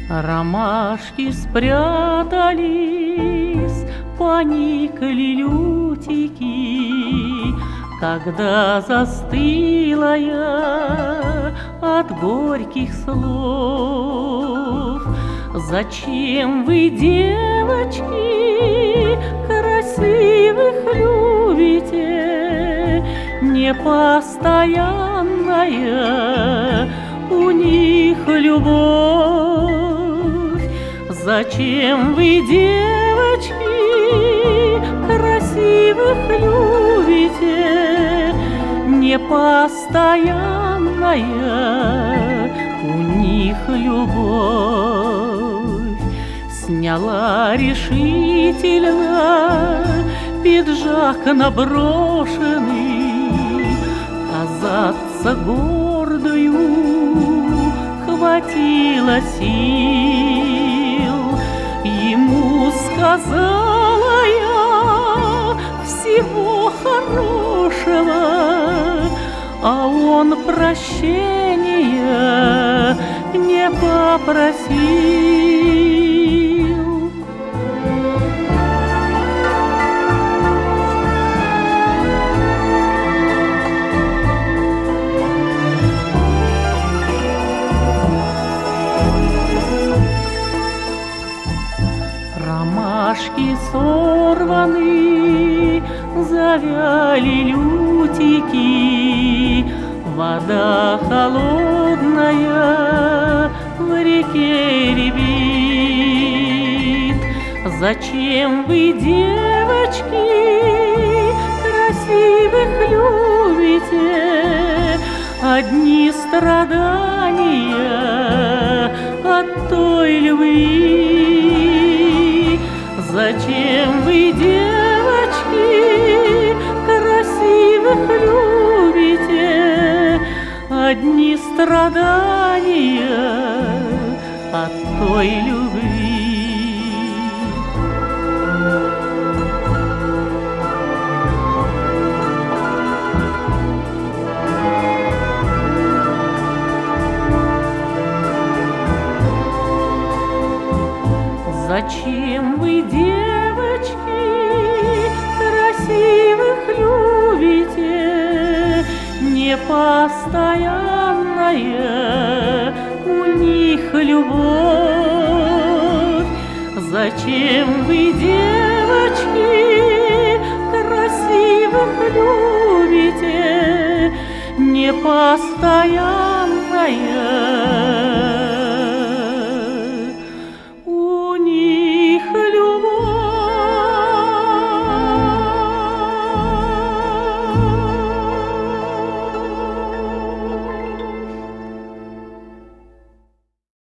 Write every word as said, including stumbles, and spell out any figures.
Ромашки спрятались, поникли лютики, когда застыла я от горьких слов. Зачем вы, девочки, красивых любите? Непостоянная у них любовь. Зачем вы, девочки, красивых любите? Непостоянная у них любовь. Сняла решительно пиджак наброшенный, казаться гордою хватило сил. Ему сказала я всего хорошего, а он прощения не попросил. Ромашки сорваны, завяли лютики, вода холодная в реке рябит. Зачем вы, девочки, красивых любите? Одни страдания от той любви. Зачем вы, девочки, красивых любите? Одни страдания от той любви. Зачем вы, девочки, красивых любите? Непостоянная у них любовь. Зачем вы, девочки, красивых любите? Непостоянная